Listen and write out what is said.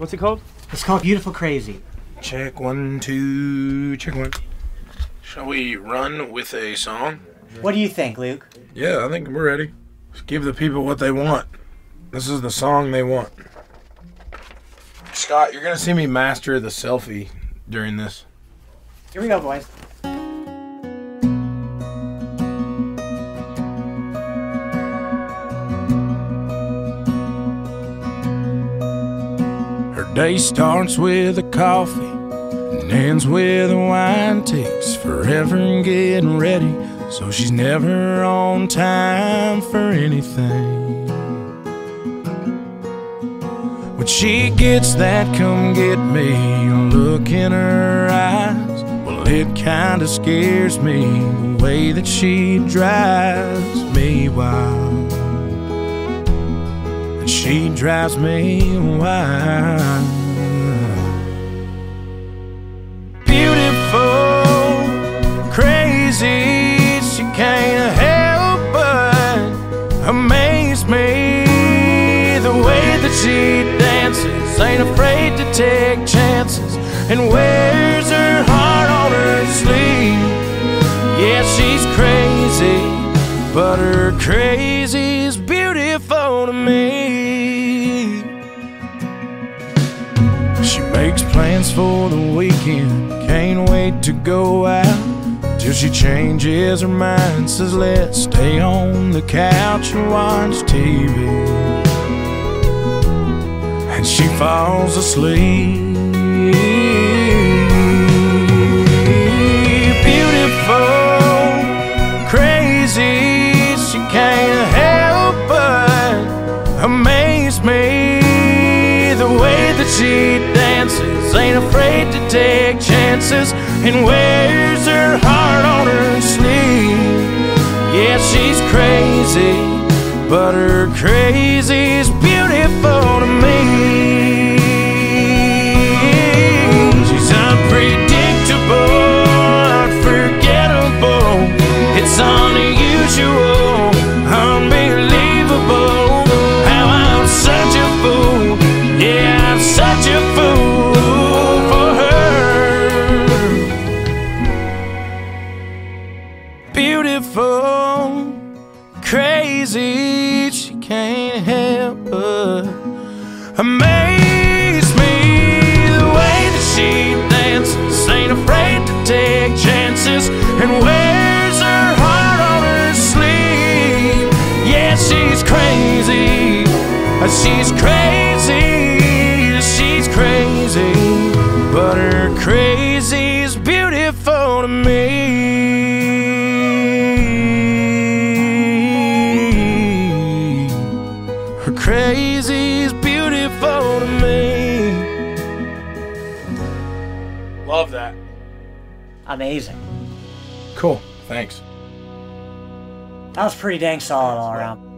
What's it called? It's called Beautiful Crazy. Check 1, 2, check 1. Shall we run with a song? What do you think, Luke? Yeah, I think we're ready. Just give the people what they want. This is the song they want. Scott, you're going to see me master the selfie during this. Here we go, boys. Her day starts with a coffee and ends with a wine. Takes forever in getting ready, so she's never on time for anything. When she gets that come get me look in her eyes, well, it kinda scares me the way that she drives me wild. And she drives me wild. Beautiful, crazy, she can't help but amaze me. The way that she dances, ain't afraid to take chances, and wears her heart on her sleeve. Yeah, she's crazy, but her crazy's beautiful to me. She makes plans for the weekend, can't wait to go out, till she changes her mind, says let's stay on the couch and watch TV. And she falls asleep. Beautiful, crazy, she can't help but amaze me. The way that she dances, ain't afraid to take chances, and wears her heart on her sleeve. Yeah, she's crazy, but her crazy's beautiful to me. She's unpredictable, unforgettable. It's unusual, unbelievable. How I'm such a fool. Yeah, I'm such a fool for her. Beautiful, crazy, she can't help but amaze me. The way that she dances, ain't afraid to take chances, and wears her heart on her sleeve. Yeah, she's crazy, she's crazy, she's crazy, but her crazy's beautiful to me. Her crazy's beautiful to me. Love that. Amazing. Cool. Thanks. That was pretty dang solid all around.